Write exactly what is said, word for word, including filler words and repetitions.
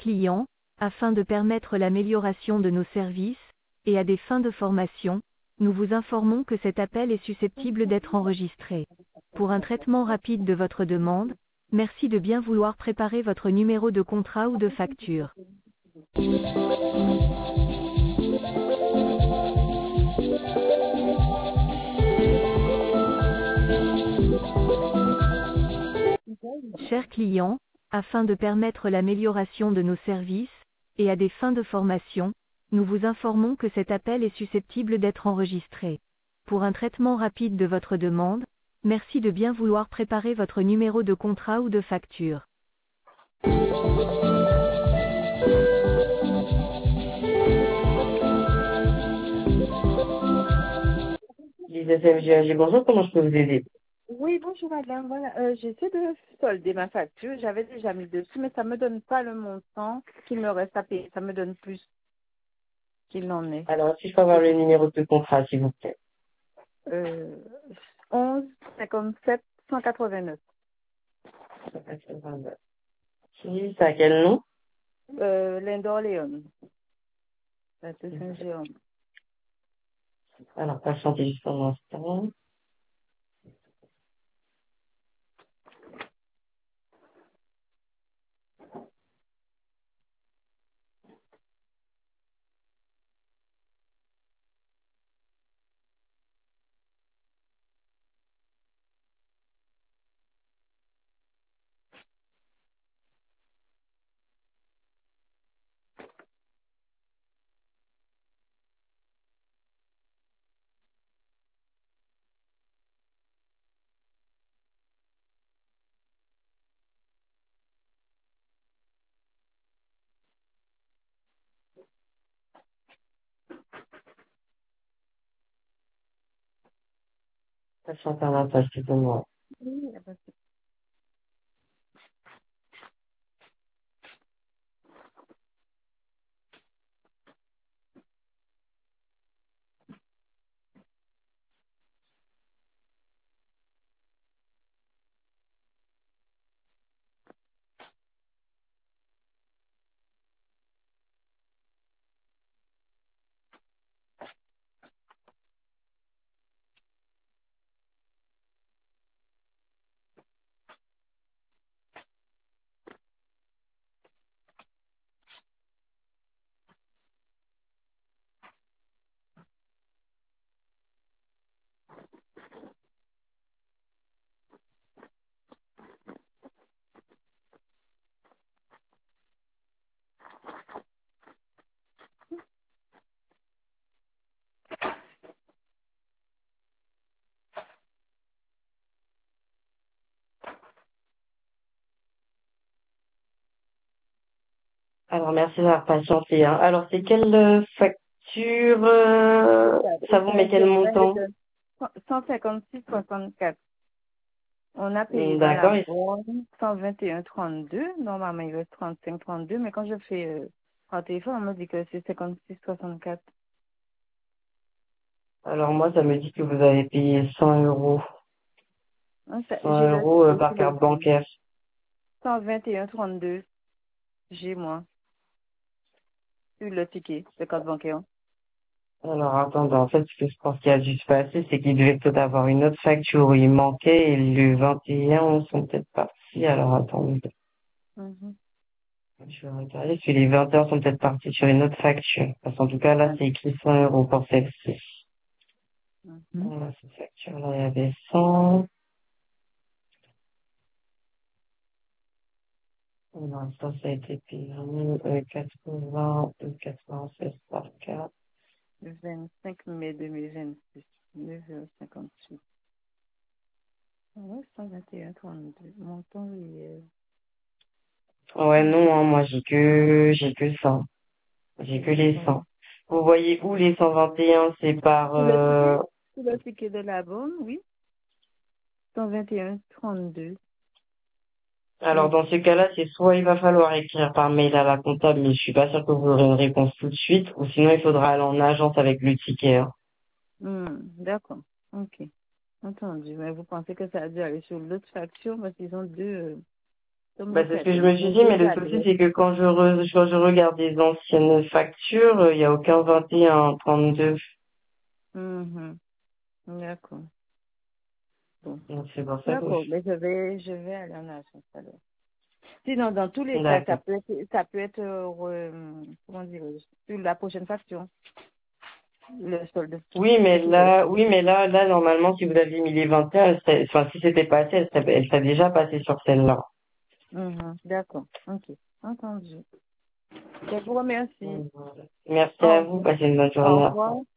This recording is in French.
client, afin de permettre l'amélioration de nos services, et à des fins de formation, nous vous informons que cet appel est susceptible d'être enregistré. Pour un traitement rapide de votre demande, merci de bien vouloir préparer votre numéro de contrat ou de facture. Chers clients, afin de permettre l'amélioration de nos services, et à des fins de formation, nous vous informons que cet appel est susceptible d'être enregistré. Pour un traitement rapide de votre demande, merci de bien vouloir préparer votre numéro de contrat ou de facture. Les F M G A G, bonjour, comment je peux vous aider? Oui, bonjour madame. Voilà, euh, j'essaie de solder ma facture. J'avais déjà mis dessus, mais ça me donne pas le montant qu'il me reste à payer. Ça me donne plus qu'il en est. Alors, si je peux avoir le numéro de contrat, s'il vous plaît. Euh, onze cinquante-sept cent quatre-vingt-neuf. Si, c'est à quel nom? Euh, Lindor Léon. La Saint-Géant. Alors, patientez juste un instant. Patientez un instant, excusez-moi. Oui, ah bah, c'est- Alors, merci d'avoir patienté, hein. Alors, c'est quelle euh, facture, euh, ça vous met quel montant? cent cinquante-six soixante-quatre. On a payé Hmm, dans la D'accord, et- borne cent vingt et un trente-deux. Normalement, il reste trente-cinq trente-deux. Mais quand je fais euh, par téléphone, on me dit que c'est cinquante-six soixante-quatre. alors moi, ça me dit que vous avez payé cent euros. Hein, ça- cent J'ai le euros euh, ticket par sous les carte yeux. bancaire. cent vingt et un trente-deux. J'ai moi. Sur le ticket de carte bancaire. Alors, attendez, en fait, ce que je pense qu'il a dû se passer, c'est qu'il devait peut-être avoir une autre facture où il manquait, et le vingt et un sont peut-être partis. Alors, attendez, Mhm. je vais regarder, parce que les vingt et un sont peut-être partis sur une autre facture. Parce qu'en tout cas, là, Ouais. c'est écrit cent euros pour celle-ci. Mhm. Voilà, cette facture-là, il y avait cent. Non, ça, ça a été payé, euh, quatre-vingts, euh, quatre-vingt-seize par quatre. Le vingt-cinq mai deux mille vingt-six. neuf heures cinquante-huit. Ah ouais, cent vingt et un trente-deux. Montant réel. Ouais, non, hein, moi, j'ai que, j'ai que ça. J'ai que les D'accord. cent. Vous voyez où les cent vingt et un, c'est par, Sur le euh, ticket, sur le ticket de la borne, oui. cent vingt et un trente-deux. alors dans ce cas-là, c'est soit il va falloir écrire par mail à la comptable, mais je suis pas sûre que vous aurez une réponse tout de suite, ou sinon il faudra aller en agence avec le ticket, hein. Hmm, d'accord. Ok. Entendu. Mais vous pensez que ça a dû aller sur l'autre facture parce qu'ils ont deux. euh, Donc, Bah, je c'est ce fais, que je me suis j'ai dit, mais le déjà souci, dit. c'est que quand je, re- quand je regarde les anciennes factures, il n'y a aucun vingt et un trente-deux. Mhm. D'accord. Bon. Donc, c'est pour ça que D'accord, je... mais je vais, je vais aller en agence alors. Sinon, dans tous les cas, ça D'accord. peut être, ça peut être, euh, re- comment dire, sur la prochaine facture, le solde. Oui, mais Je dirais. là, oui, mais là, là, normalement, si vous aviez mis les vingt et un, elle serait- enfin, si c'était passé, elle serait, elle serait déjà passée sur celle-là. Mhm. D'accord, ok, entendu. Je vous remercie. Voilà. Merci Au à vous, revoir. passez une bonne Au journée. revoir.